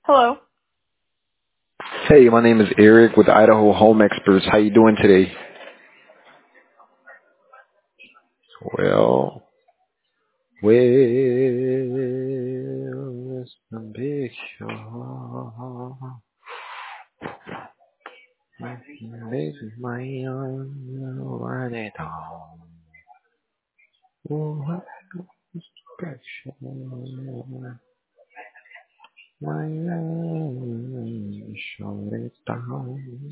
Hello. Hey, my name is Eric with Idaho Home Experts. How you doing today? Well, it's the big show. Maybe my own run it all. Oh, special. My own shut it down.